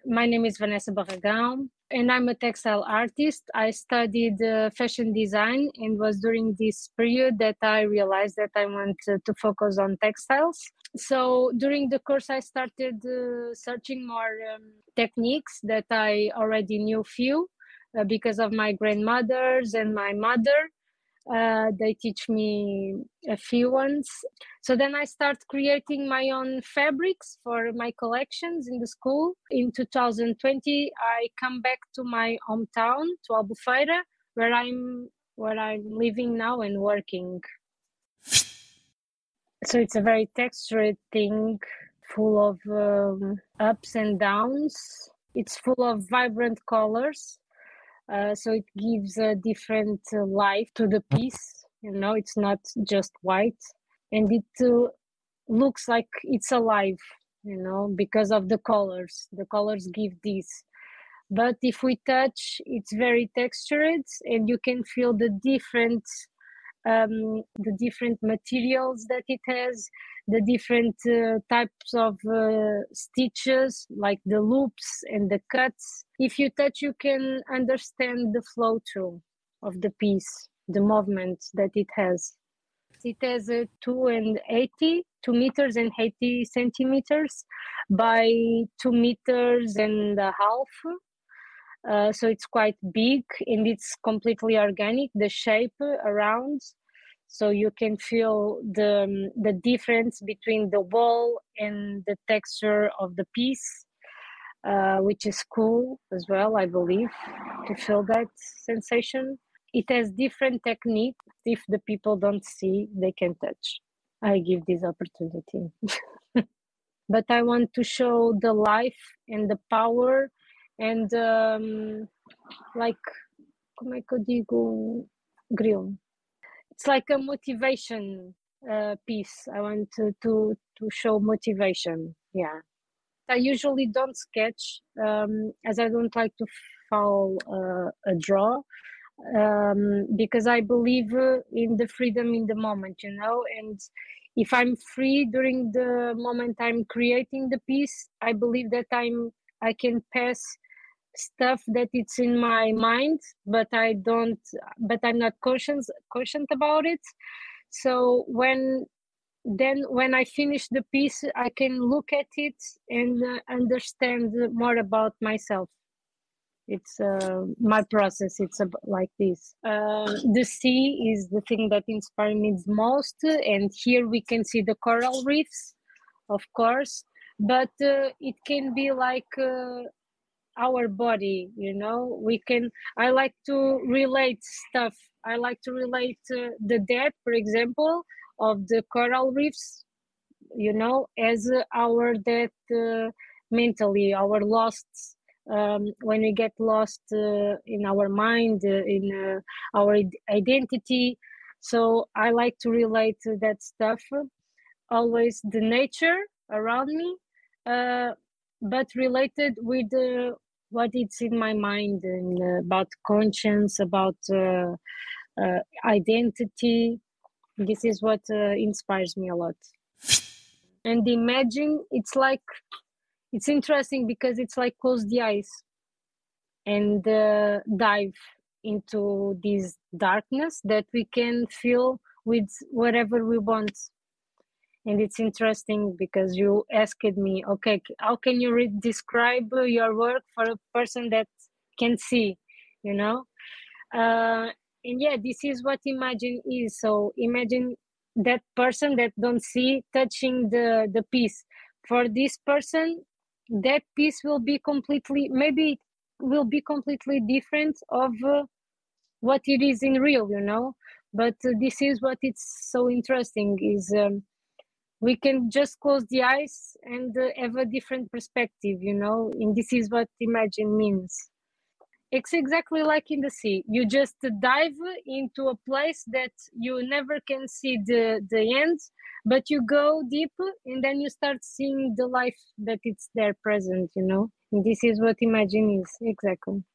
My name is Vanessa Barragão, and I'm a textile artist. I studied fashion design, and was during this period that I realized that I wanted to focus on textiles. So during the course, I started searching more techniques that I already knew few because of my grandmothers and my mother. They teach me a few ones. So then I start creating my own fabrics for my collections in the school. In 2020, I come back to my hometown, to Albufeira, where I'm living now and working. So it's a very textured thing, full of ups and downs. It's full of vibrant colors. So it gives a different life to the piece. It's not just white, and it looks like it's alive. Because of the colors. The colors give this. But if we touch, it's very textured, and you can feel the different materials that it has, the different types of stitches, like the loops and the cuts. If you touch, you can understand the flow through of the piece, the movement that it has. It has a 2 meters and 80 centimeters by 2 meters and a half. So it's quite big, and it's completely organic, the shape around. So you can feel the difference between the wall and the texture of the piece, which is cool as well, I believe, to feel that sensation. It has different techniques. If the people don't see, they can touch. I give this opportunity. But I want to show the life and the power and como é que eu digo grilo? It's like a motivation piece. I want to show motivation. Yeah. I usually don't sketch as I don't like to follow a draw because I believe in the freedom in the moment, and if I'm free during the moment I'm creating the piece, I believe that I can pass stuff that it's in my mind, but I'm not conscious about it. So when I finish the piece, I can look at it and understand more about myself. It's my process. It's like this. The sea is the thing that inspired me the most, and here we can see the coral reefs, of course, but it can be like our body. I like to relate stuff. I like to relate the death, for example, of the coral reefs, as our death mentally, our lost. When we get lost in our mind, in our identity. So I like to relate to that stuff, always the nature around me, but related with what it's in my mind, and about conscience, about identity. This is what inspires me a lot. And imagine, it's interesting because it's like close the eyes and dive into this darkness that we can fill with whatever we want. And it's interesting because you asked me, okay, how can you describe your work for a person that can see, and yeah, this is what imagine is. So imagine that person that don't see touching the piece. For this person, that piece will be completely different of what it is in real, but this is what it's so interesting is we can just close the eyes and have a different perspective, and this is what imagine means. It's exactly like in the sea. You just dive into a place that you never can see the end, but you go deep and then you start seeing the life that it's there present, And this is what imagine is, exactly.